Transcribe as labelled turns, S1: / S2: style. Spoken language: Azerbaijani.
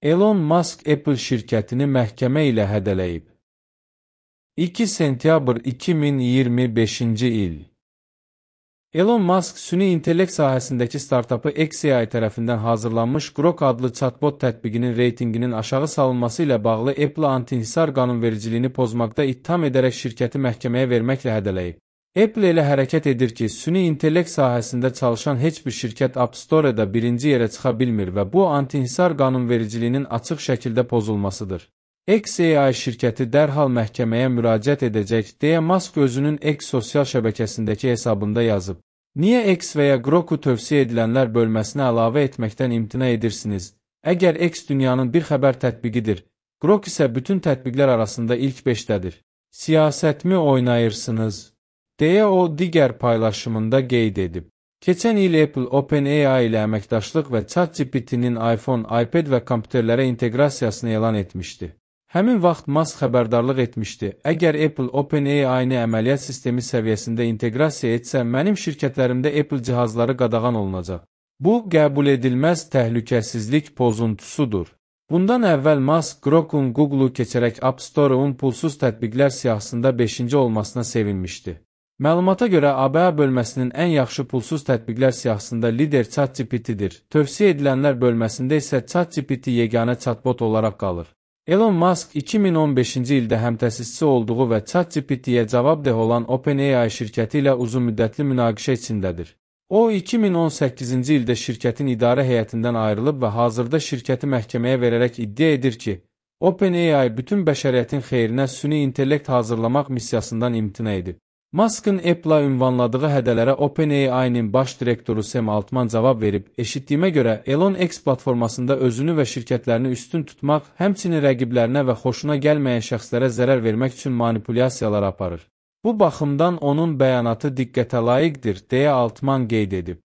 S1: Elon Musk Apple şirkətini məhkəmə ilə hədələyib. 2 sentyabr 2025-ci il. Elon Musk süni intellekt sahəsindəki startapı XAI tərəfindən hazırlanmış Grok adlı chatbot tətbiqinin reytinginin aşağı salınması ilə bağlı Apple anti-inhisar qanunvericiliyini pozmaqda ittiham edərək şirkəti məhkəməyə verməklə hədələyib. Apple elə hərəkət edir ki, süni intellekt sahəsində çalışan heç bir şirkət App Store-da birinci yerə çıxa bilmir və bu anti-inhisar qanunvericiliyinin açıq şəkildə pozulmasıdır. XAI şirkəti dərhal məhkəməyə müraciət edəcək, deyə Musk özünün X sosial şəbəkəsindəki hesabında yazıb. Niyə X və ya Groku tövsiyə edilənlər bölməsinə əlavə etməkdən imtina edirsiniz? Əgər X dünyanın bir xəbər tətbiqidir, Grok isə bütün tətbiqlər arasında ilk 5-dədir. Siyasətmi oynayırsınız? Deyə o digər paylaşımında qeyd edib. Keçən il Apple OpenAI ilə əməkdaşlıq və ChatGPT-nin iPhone, iPad və kompüterlərə inteqrasiyasını elan etmişdi. Həmin vaxt Musk xəbərdarlıq etmişdi. Əgər Apple OpenAI-ni əməliyyat sistemi səviyyəsində inteqrasiya etsə, mənim şirkətlərimdə Apple cihazları qadağan olunacaq. Bu, qəbul edilməz təhlükəsizlik pozuntusudur. Bundan əvvəl Musk Grok'un Google-u keçərək App Store-un pulsuz tətbiqlər siyahısında 5-ci olmasına sevinmişdi. Məlumata görə ABA bölməsinin ən yaxşı pulsuz tətbiqlər siyahısında lider ChatGPT-dir. Tövsiyə edilənlər bölməsində isə ChatGPT yeganə chatbot olaraq qalır. Elon Musk 2015-ci ildə həmtəsisçisi olduğu və ChatGPT-yə cavabdeh olan OpenAI şirkəti ilə uzunmüddətli münaqişə içindədir. O, 2018-ci ildə şirkətin idarə heyətindən ayrılıb və hazırda şirkəti məhkəməyə verərək iddia edir ki, OpenAI bütün bəşəriyyətin xeyrinə süni intellekt hazırlamaq missiyasından imtina edib. Musk'ın Apple'a ünvanladığı hədələrə OpenAI-nin baş direktoru Sam Altman cavab verib, eşitdiyimə görə Elon X platformasında özünü və şirkətlərini üstün tutmaq, həmçinin rəqiblərinə və xoşuna gəlməyən şəxslərə zərər vermək üçün manipulyasiyalar aparır. Bu baxımdan onun bəyanatı diqqətə layiqdir, deyə Altman qeyd edib.